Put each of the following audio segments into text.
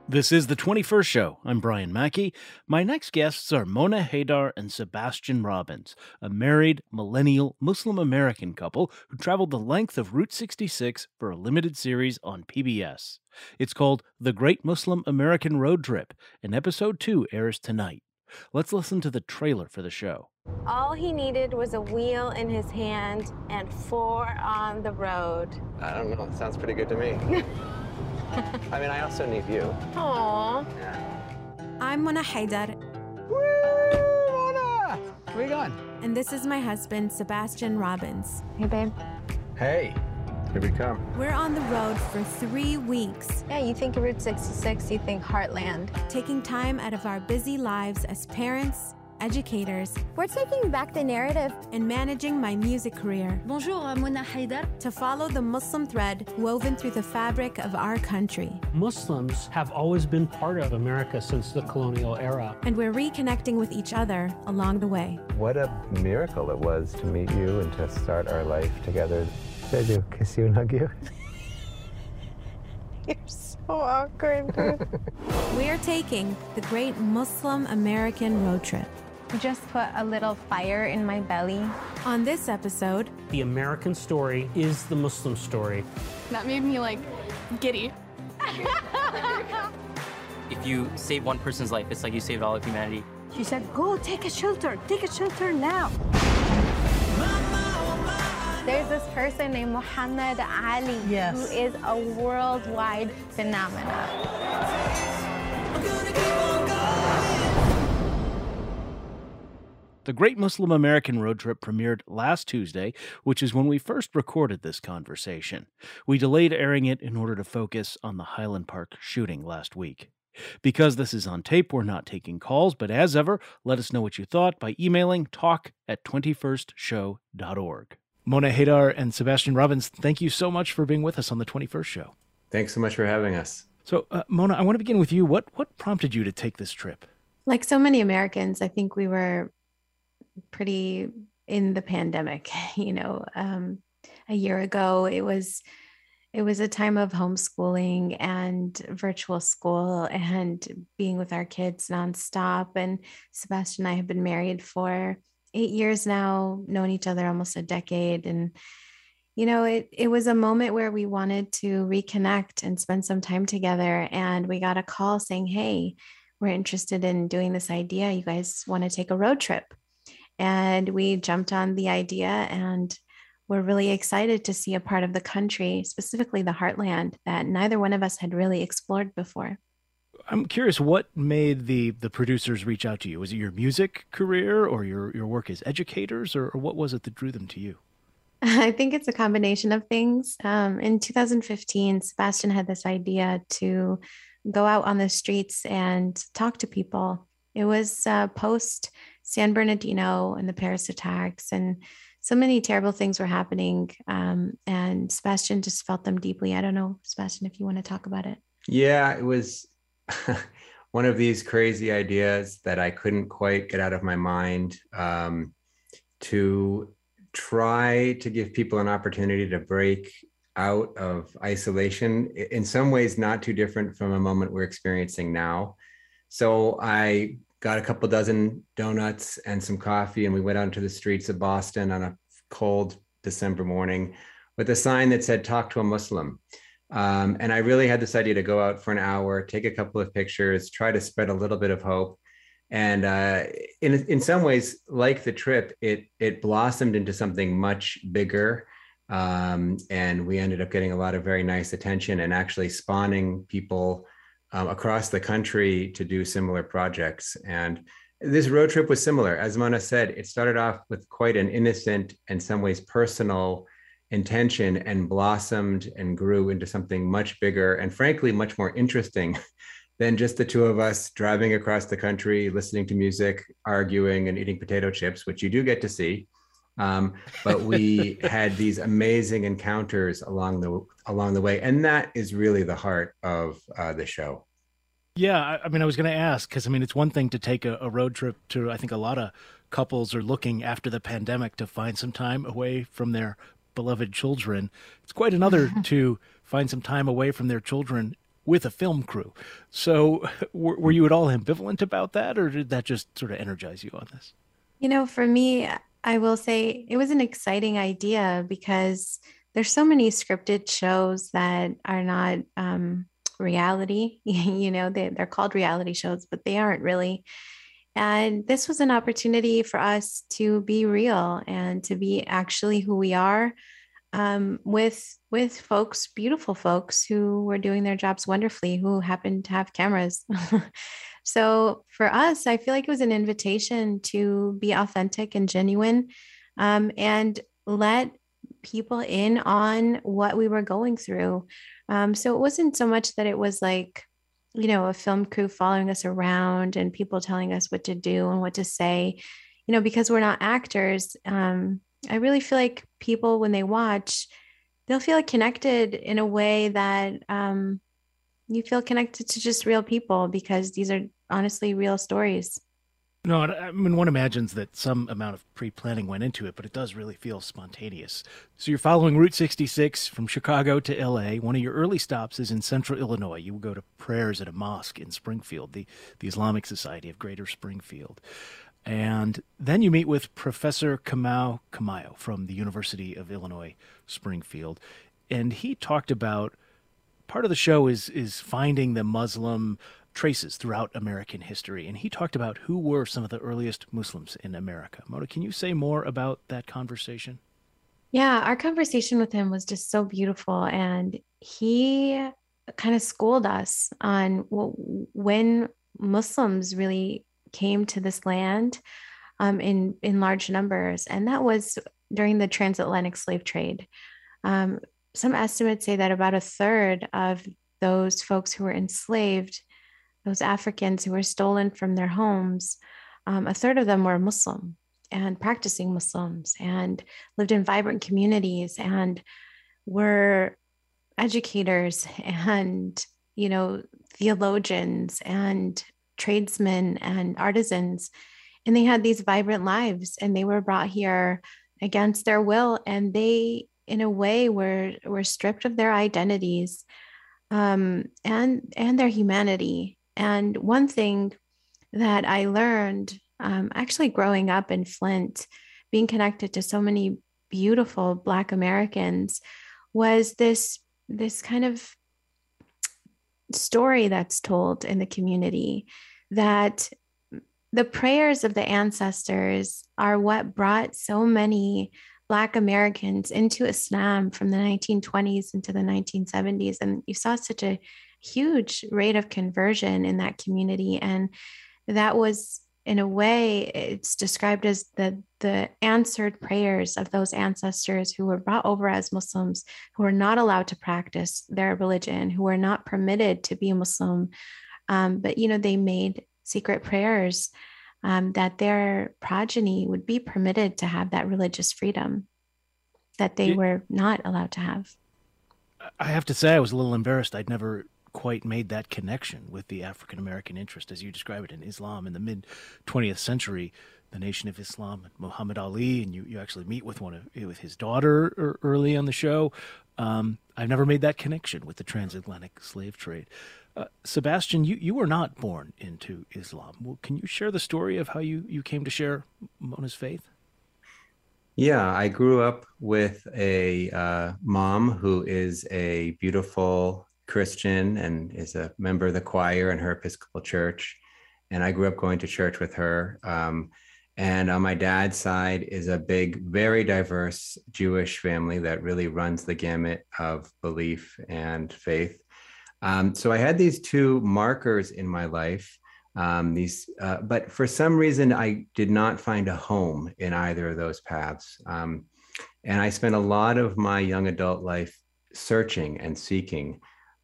This is the 21st Show. I'm Brian Mackey. My next guests are Mona Haydar and Sebastian Robbins, a married, millennial, Muslim-American couple who traveled the length of Route 66 for a limited series on PBS. It's called The Great Muslim American Road Trip, and Episode 2 airs tonight. Let's listen to the trailer for the show. All he needed was a wheel in his hand and 4 on the road. I don't know. It sounds pretty good to me. I mean, I also need you. Aww. Yeah. I'm Mona Haydar. Woo, Mona! Where you going? And this is my husband, Sebastian Robbins. Hey, babe. Hey, here we come. We're on the road for 3 weeks, Yeah, you think of Route 66, you think Heartland. taking time out of our busy lives as parents, educators, We're taking back the narrative. and managing my music career Bonjour, Mona Haydar. to follow the Muslim thread woven through the fabric of our country. Muslims have always been part of America since the colonial era. And we're reconnecting with each other along the way. What a miracle it was to meet you and to start our life together. Should I do kiss you and hug you? You're so awkward, dude. We're taking the Great Muslim American Road Trip. Just put a little fire in my belly. On this episode, The American story is the Muslim story. That made me giddy. If you save one person's life, it's like you saved all of humanity. She said, go take a shelter now. There's this person named Muhammad Ali who is a worldwide phenomenon. The Great Muslim American Road Trip premiered last Tuesday, which is when we first recorded this conversation. We delayed airing it in order to focus on the Highland Park shooting last week. Because this is on tape, we're not taking calls, but as ever, let us know what you thought by emailing talk@21stshow.org. Mona Haydar and Sebastian Robbins, thank you so much for being with us on the 21st Show. Thanks so much for having us. So, Mona, I want to begin with you. What prompted you to take this trip? like so many Americans, I think we were pretty in the pandemic. A year ago, it was a time of homeschooling and virtual school and being with our kids nonstop. And Sebastian and I have been married for 8 years now, known each other almost a decade. And, it was a moment where we wanted to reconnect and spend some time together. And we got a call saying, hey, we're interested in doing this idea. You guys want to take a road trip? And we jumped on the idea, and we're really excited to see a part of the country, specifically the heartland, that neither one of us had really explored before. I'm curious, what made the producers reach out to you? Was it your music career or your work as educators, or what was it that drew them to you? I think it's a combination of things. In 2015, Sebastian had this idea to go out on the streets and talk to people. It was post San Bernardino and the Paris attacks, and so many terrible things were happening. And Sebastian just felt them deeply. I don't know, Sebastian, if you want to talk about it. Yeah, it was one of these crazy ideas that I couldn't quite get out of my mind, to try to give people an opportunity to break out of isolation, in some ways not too different from a moment we're experiencing now. So I got a couple dozen donuts and some coffee, and we went out into the streets of Boston on a cold December morning with a sign that said, "Talk to a Muslim." And I really had this idea to go out for an hour, take a couple of pictures, try to spread a little bit of hope. And in some ways, like the trip, it blossomed into something much bigger. And we ended up getting a lot of very nice attention and actually spawning people across the country to do similar projects. And this road trip was similar. As Mona said, it started off with quite an innocent, in some ways personal intention, and blossomed and grew into something much bigger and frankly, much more interesting than just the two of us driving across the country, listening to music, arguing, and eating potato chips, which you do get to see. But we had these amazing encounters along the way. And that is really the heart of the show. Yeah, I was going to ask, because, it's one thing to take a road trip to, I think a lot of couples are looking after the pandemic to find some time away from their beloved children. It's quite another to find some time away from their children with a film crew. So were you at all ambivalent about that, or did that just sort of energize you on this? For me, I will say it was an exciting idea because there's so many scripted shows that are not reality. They're called reality shows, but they aren't really. And this was an opportunity for us to be real and to be actually who we are, with folks, beautiful folks who were doing their jobs wonderfully, who happened to have cameras. So for us, I feel like it was an invitation to be authentic and genuine, and let people in on what we were going through. So it wasn't so much that it was like, a film crew following us around and people telling us what to do and what to say, because we're not actors. I really feel like people, when they watch, they'll feel connected in a way that you feel connected to just real people, because these are honestly real stories. No, I mean, one imagines that some amount of pre-planning went into it, but it does really feel spontaneous. So you're following Route 66 from Chicago to L.A. One of your early stops is in central Illinois. You will go to prayers at a mosque in Springfield, the Islamic Society of Greater Springfield. And then you meet with Professor Kamau Kamayo from the University of Illinois, Springfield. And he talked about part of the show is finding the Muslim traces throughout American history. And he talked about who were some of the earliest Muslims in America. Mona, can you say more about that conversation? Yeah, our conversation with him was just so beautiful. And he kind of schooled us on when Muslims really came to this land, in large numbers. And that was during the transatlantic slave trade. Some estimates say that about a third of those folks who were enslaved, those Africans who were stolen from their homes, a third of them were Muslim and practicing Muslims and lived in vibrant communities and were educators and, theologians and tradesmen and artisans. And they had these vibrant lives, and they were brought here against their will. And they, in a way, were stripped of their identities, and their humanity. And one thing that I learned, actually growing up in Flint, being connected to so many beautiful Black Americans, was this kind of story that's told in the community, that the prayers of the ancestors are what brought so many Black Americans into Islam from the 1920s into the 1970s. And you saw such a huge rate of conversion in that community. And that was, in a way, it's described as the answered prayers of those ancestors who were brought over as Muslims, who were not allowed to practice their religion, who were not permitted to be Muslim. But, they made secret prayers, that their progeny would be permitted to have that religious freedom that they were not allowed to have. I have to say, I was a little embarrassed. I'd never quite made that connection with the African-American interest, as you describe it, in Islam in the mid-20th century, the Nation of Islam, and Muhammad Ali, and you actually meet with with his daughter early on the show. I've never made that connection with the transatlantic slave trade. Sebastian, you were not born into Islam. Well, can you share the story of how you came to share Mona's faith? Yeah, I grew up with a mom who is a beautiful Christian and is a member of the choir in her Episcopal church. And I grew up going to church with her. And on my dad's side is a big, very diverse Jewish family that really runs the gamut of belief and faith. So I had these two markers in my life, but for some reason, I did not find a home in either of those paths. And I spent a lot of my young adult life searching and seeking.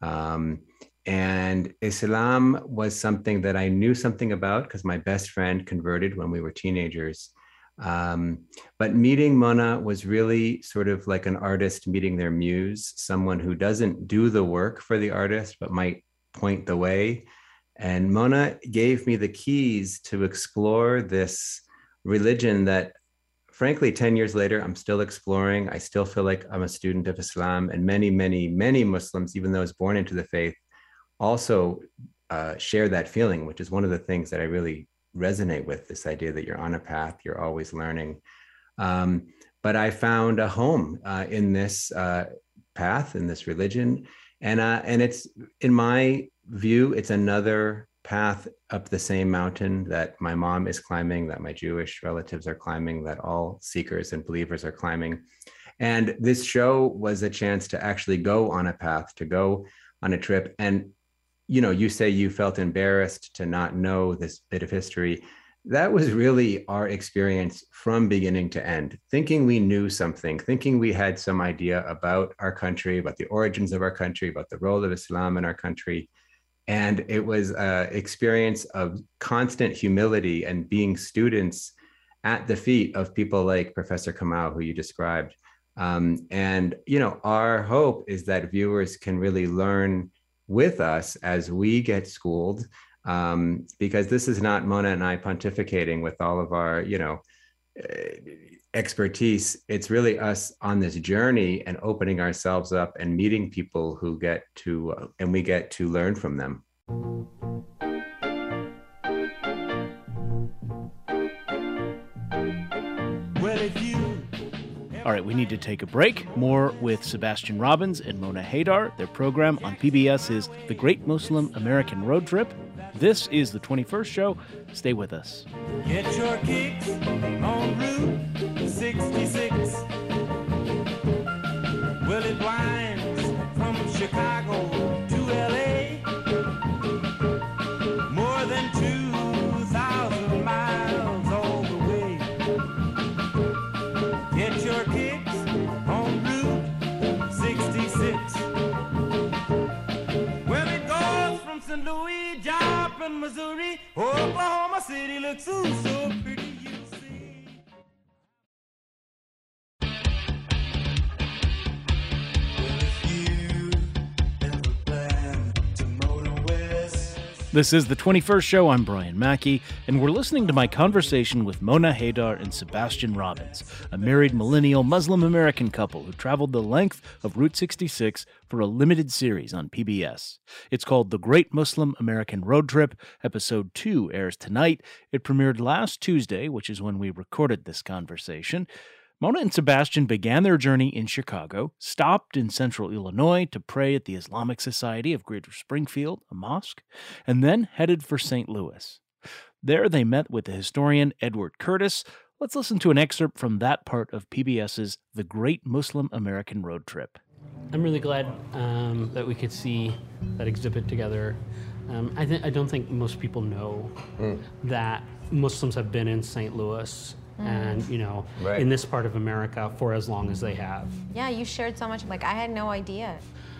And Islam was something that I knew something about because my best friend converted when we were teenagers. But meeting Mona was really sort of like an artist meeting their muse, someone who doesn't do the work for the artist, but might point the way. And Mona gave me the keys to explore this religion that, frankly, 10 years later, I'm still exploring. I still feel like I'm a student of Islam, and many, many, many Muslims, even those born into the faith, also share that feeling, which is one of the things that I really resonate with, this idea that you're on a path, you're always learning. But I found a home in this path, in this religion. And it's, in my view, it's another path up the same mountain that my mom is climbing, that my Jewish relatives are climbing, that all seekers and believers are climbing. And this show was a chance to actually go on a path, to go on a trip. And, you know, you say you felt embarrassed to not know this bit of history. That was really our experience from beginning to end, thinking we knew something, thinking we had some idea about our country, about the origins of our country, about the role of Islam in our country. And it was an experience of constant humility and being students at the feet of people like Professor Kamau, who you described. And, you know, our hope is that viewers can really learn with us as we get schooled, because this is not Mona and I pontificating with all of our, you know, expertise. It's really us on this journey and opening ourselves up and meeting people who get to, and we get to learn from them. All right, we need to take a break. More with Sebastian Robbins and Mona Haydar. Their program on PBS is The Great Muslim American Road Trip. This is the 21st show. Stay with us. Get your kicks on Route 66. Well, it winds from Chicago to LA. More than 2,000 miles all the way. Get your kicks on Route 66. Well, it goes from St. Louis, Joplin, Missouri, Oklahoma City looks so pretty, you see. Well, if you ever plan to motor west. This is the 21st show. I'm Brian Mackey, and we're listening to my conversation with Mona Haydar and Sebastian Robbins, a married millennial Muslim American couple who traveled the length of Route 66 for a limited series on PBS. It's called The Great Muslim American Road Trip. Episode 2 airs tonight. It premiered last Tuesday, which is when we recorded this conversation. Mona and Sebastian began their journey in Chicago, stopped in central Illinois to pray at the Islamic Society of Greater Springfield, a mosque, and then headed for St. Louis. There they met with the historian Edward Curtis. Let's listen to an excerpt from that part of PBS's The Great Muslim American Road Trip. I'm really glad that we could see that exhibit together. I don't think most people know that Muslims have been in St. Louis and, you know, Right. in this part of America for as long as they have. Yeah, you shared so much. Like, I had no idea.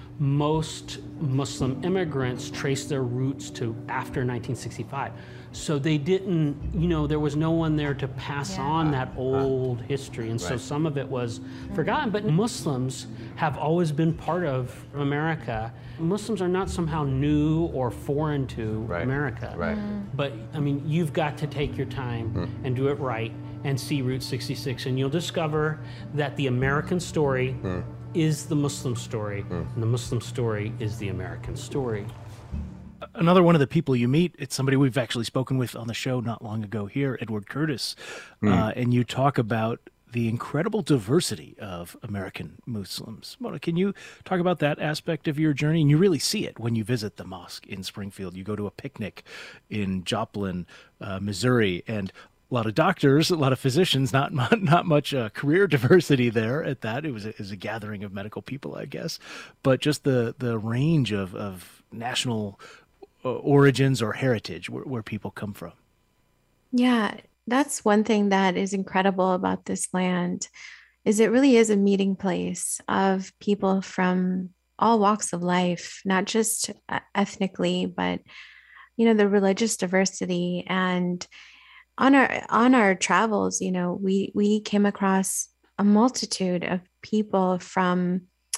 Most Muslim immigrants trace their roots to after 1965. So they didn't, you know, there was no one there to pass on that old history. And so Right. some of it was forgotten. But Muslims have always been part of America. Muslims are not somehow new or foreign to Right. America. Right. But, I mean, you've got to take your time and do it right and see Route 66. And you'll discover that the American story is the Muslim story, and the Muslim story is the American story. Another one of the people you meet, it's somebody we've actually spoken with on the show not long ago here, Edward Curtis. And you talk about the incredible diversity of American Muslims. Mona, can you talk about that aspect of your journey? And you really see it when you visit the mosque in Springfield. You go to a picnic in Joplin, Missouri, and a lot of doctors, a lot of physicians, not much career diversity there at that. It was a gathering of medical people, I guess. But just the range of national origins or heritage where people come from. Yeah, that's one thing that is incredible about this land, is it really is a meeting place of people from all walks of life, not just ethnically, but, you know, the religious diversity. And on our travels, you know, we came across a multitude of people from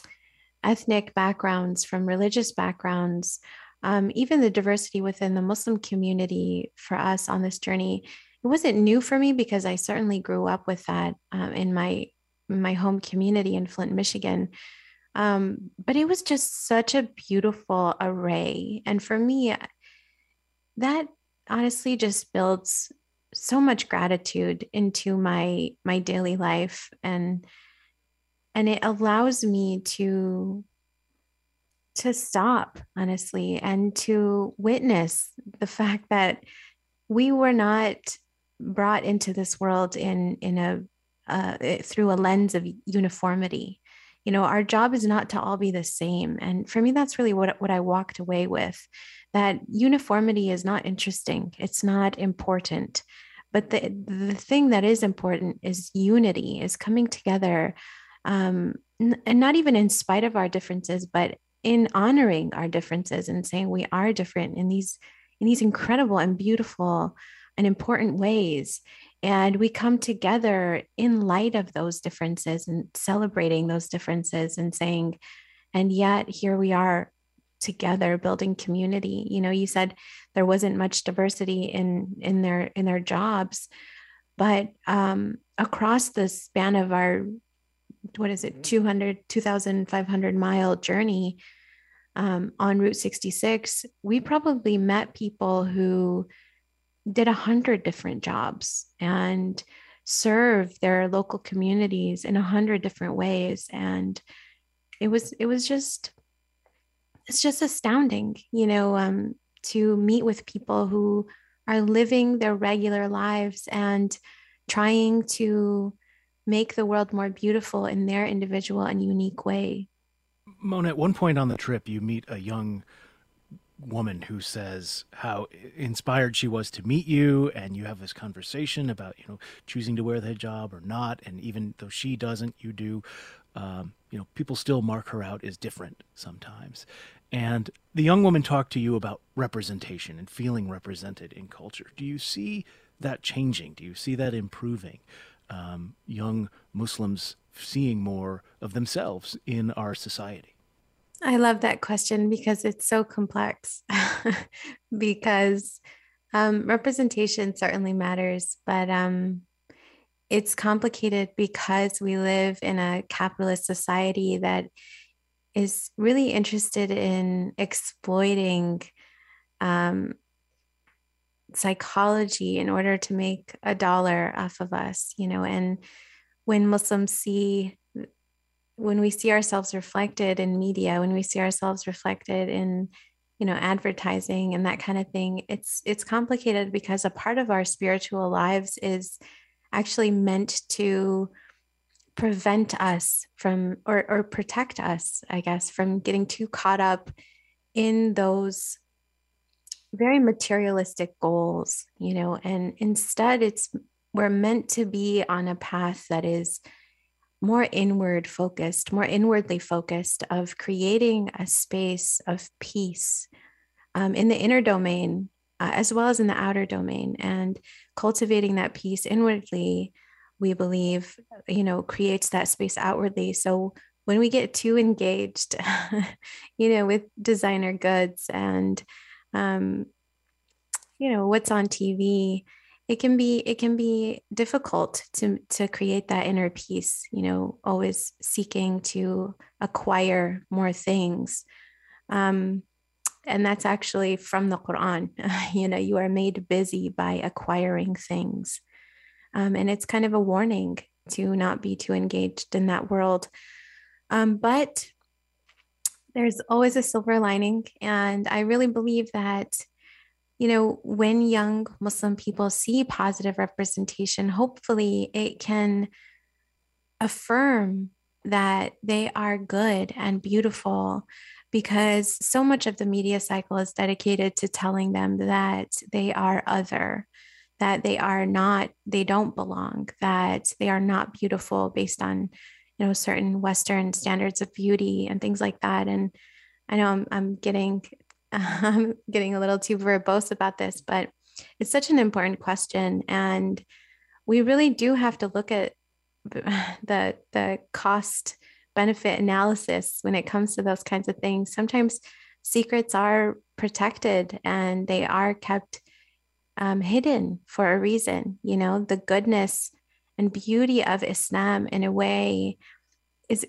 ethnic backgrounds, from religious backgrounds, even the diversity within the Muslim community for us on this journey. It wasn't new for me because I certainly grew up with that in my home community in Flint, Michigan. But it was just such a beautiful array. And for me, that honestly just builds so much gratitude into my daily life, and it allows me to stop, honestly, and to witness the fact that we were not brought into this world in a through a lens of uniformity. You know, our job is not to all be the same. And for me, that's really what I walked away with, that uniformity is not interesting. It's not important. But the thing that is important is unity, is coming together, and not even in spite of our differences, but in honoring our differences and saying we are different in these incredible and beautiful and important ways. And we come together in light of those differences and celebrating those differences and saying, and yet here we are together building community. You know, you said there wasn't much diversity in their jobs, but across the span of our, what is it, 2,500 mile journey on Route 66, we probably met people who did 100 different jobs and served their local communities in 100 different ways. And it's just astounding, you know, to meet with people who are living their regular lives and trying to make the world more beautiful in their individual and unique way. Mona, at one point on the trip, you meet a young woman who says how inspired she was to meet you, and you have this conversation about, you know, choosing to wear the hijab or not, and even though she doesn't, you do. You know, people still mark her out as different sometimes. And the young woman talked to you about representation and feeling represented in culture. Do you see that changing? Do you see that improving? Young Muslims seeing more of themselves in our society? I love that question because it's so complex. Because representation certainly matters, but it's complicated because we live in a capitalist society that is really interested in exploiting psychology in order to make a dollar off of us, you know. And when we see ourselves reflected in media, when we see ourselves reflected in, you know, advertising and that kind of thing, it's complicated because a part of our spiritual lives is actually meant to prevent us from, or protect us, I guess, from getting too caught up in those very materialistic goals, you know. And instead we're meant to be on a path that is more inwardly focused, of creating a space of peace in the inner domain as well as in the outer domain. And cultivating that peace inwardly, we believe, you know, creates that space outwardly. So when we get too engaged, you know, with designer goods and, you know, what's on TV, it can be difficult to create that inner peace, you know, always seeking to acquire more things. And that's actually from the Quran. You know, you are made busy by acquiring things. And it's kind of a warning to not be too engaged in that world. But there's always a silver lining. And I really believe that, you know, when young Muslim people see positive representation, hopefully it can affirm that they are good and beautiful, because so much of the media cycle is dedicated to telling them that they are other, that they don't belong, that they are not beautiful based on, you know, certain Western standards of beauty and things like that. And I know I'm getting a little too verbose about this, but it's such an important question. And we really do have to look at the cost benefit analysis when it comes to those kinds of things. Sometimes secrets are protected and they are kept hidden for a reason. You know, the goodness and beauty of Islam in a way is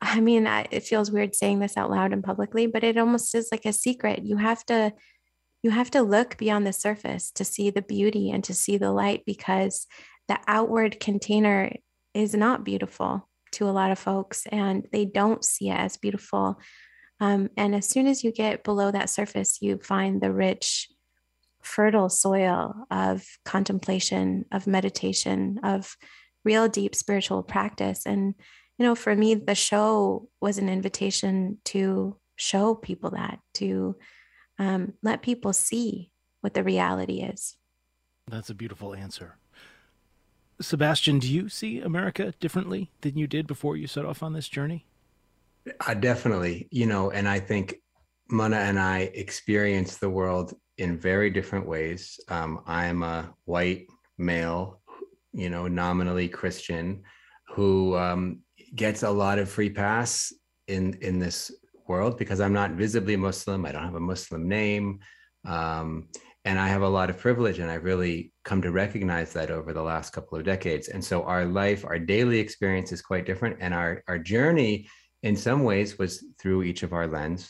I mean, it feels weird saying this out loud and publicly, but it almost is like a secret. You have to look beyond the surface to see the beauty and to see the light, because the outward container is not beautiful to a lot of folks, and they don't see it as beautiful. And as soon as you get below that surface, you find the rich, fertile soil of contemplation, of meditation, of real deep spiritual practice. And, for me, the show was an invitation to show people that, to let people see what the reality is. That's a beautiful answer. Sebastian, do you see America differently than you did before you set off on this journey? Definitely, and I think Mona and I experience the world in very different ways. I'm a white male, nominally Christian, who gets a lot of free pass in this world because I'm not visibly Muslim. I don't have a Muslim name. And I have a lot of privilege, and I've really come to recognize that over the last couple of decades. And so our life, our daily experience is quite different. And our journey in some ways was through each of our lens.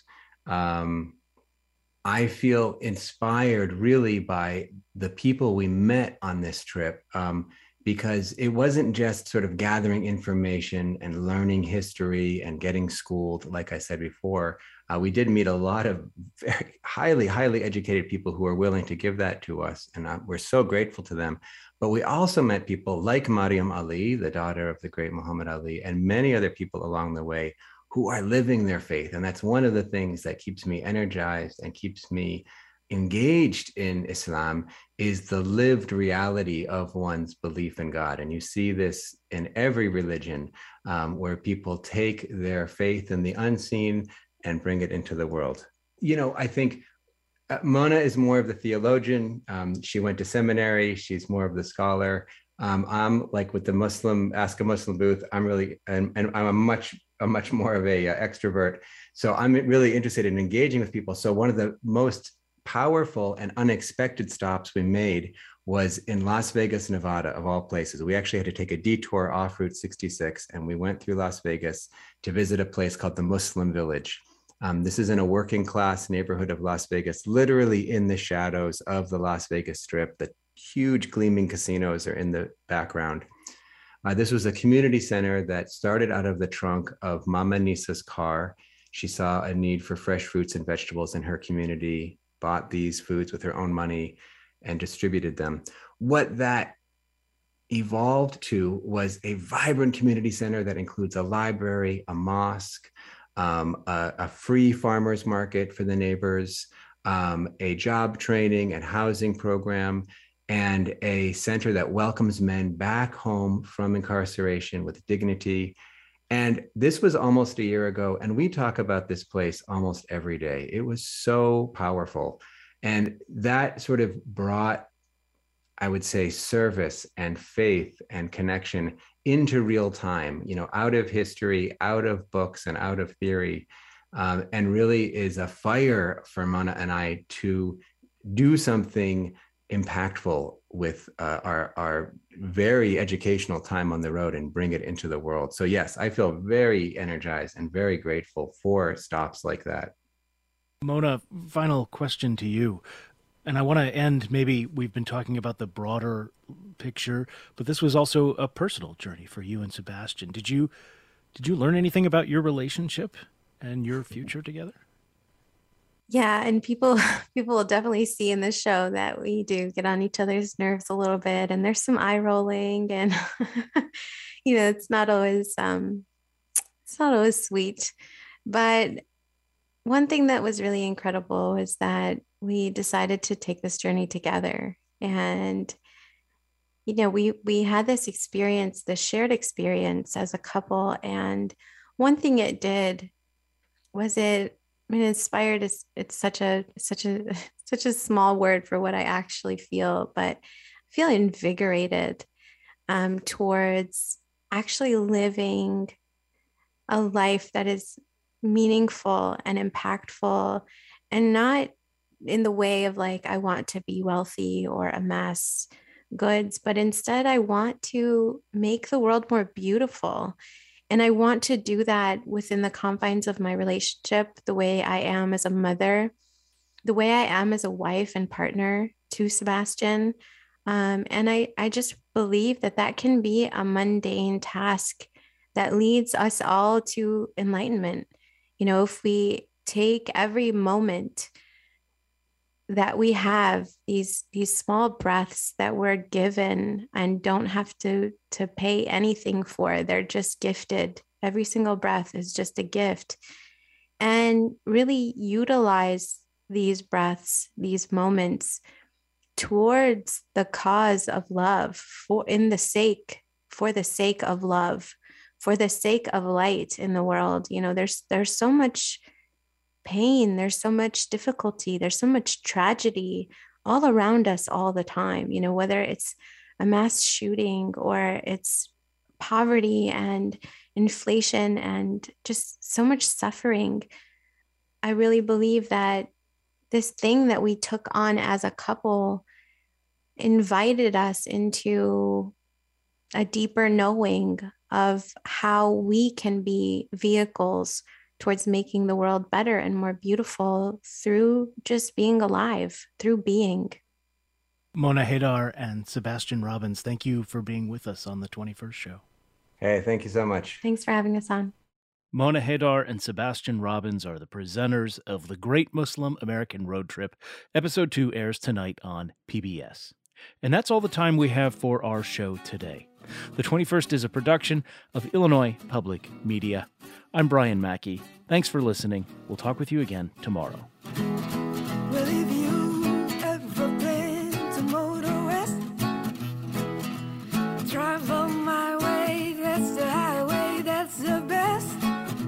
I feel inspired really by the people we met on this trip, because it wasn't just sort of gathering information and learning history and getting schooled. Like I said before, we did meet a lot of very highly educated people who are willing to give that to us. And we're so grateful to them. But we also met people like Maryam Ali, the daughter of the great Muhammad Ali, and many other people along the way who are living their faith. And that's one of the things that keeps me energized and keeps me engaged in Islam, is the lived reality of one's belief in God. And you see this in every religion, where people take their faith in the unseen and bring it into the world. I think Mona is more of the theologian. She went to seminary. She's more of the scholar. I'm like with the Muslim, Ask a Muslim booth. I'm really, and I'm a much more of a extrovert. So I'm really interested in engaging with people. So one of the most powerful and unexpected stops we made was in Las Vegas, Nevada, of all places. We actually had to take a detour off Route 66, and we went through Las Vegas to visit a place called the Muslim Village. This is in a working class neighborhood of Las Vegas, literally in the shadows of the Las Vegas Strip. The huge gleaming casinos are in the background. This was a community center that started out of the trunk of Mama Nisa's car. She saw a need for fresh fruits and vegetables in her community, bought these foods with her own money, and distributed them. What that evolved to was a vibrant community center that includes a library, a mosque, a free farmers market for the neighbors, a job training and housing program, and a center that welcomes men back home from incarceration with dignity. And this was almost a year ago, and we talk about this place almost every day. It was so powerful. And that sort of brought, I would say, service and faith and connection into real time, out of history, out of books, and out of theory, and really is a fire for Mona and I to do something impactful with our very educational time on the road and bring it into the world. So yes, I feel very energized and very grateful for stops like that. Mona, final question to you. And I want to end, maybe we've been talking about the broader picture, but this was also a personal journey for you and Sebastian. Did you learn anything about your relationship and your future together? Yeah, and people will definitely see in this show that we do get on each other's nerves a little bit, and there's some eye rolling, and it's not always sweet. But one thing that was really incredible was that we decided to take this journey together, and we had this experience, this shared experience as a couple. And one thing it did was inspired is it's such a small word for what I actually feel, but I feel invigorated towards actually living a life that is meaningful and impactful, and not in the way of like, I want to be wealthy or amass goods, but instead I want to make the world more beautiful. And I want to do that within the confines of my relationship, the way I am as a mother, the way I am as a wife and partner to Sebastian. And I just believe that that can be a mundane task that leads us all to enlightenment. If we take every moment that we have, these small breaths that we're given and don't have to pay anything for, they're just gifted. Every single breath is just a gift. And really utilize these breaths, these moments towards the cause of love, for the sake of love, for the sake of light in the world. There's so much pain, there's so much difficulty, there's so much tragedy all around us all the time, whether it's a mass shooting or it's poverty and inflation and just so much suffering. I really believe that this thing that we took on as a couple invited us into a deeper knowing of how we can be vehicles towards making the world better and more beautiful through just being alive, through being. Mona Haydar and Sebastian Robbins, thank you for being with us on the 21st show. Hey, thank you so much. Thanks for having us on. Mona Haydar and Sebastian Robbins are the presenters of The Great Muslim American Road Trip. Episode 2 airs tonight on PBS. And that's all the time we have for our show today. The 21st is a production of Illinois Public Media. I'm Brian Mackey. Thanks for listening. We'll talk with you again tomorrow. Well, if you ever been to Motor West, drive on my way, that's the highway, that's the best.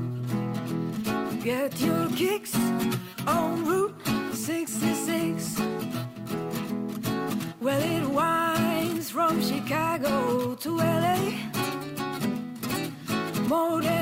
Get your kicks on Route 66. Well, it winds from Chicago to LA. Motor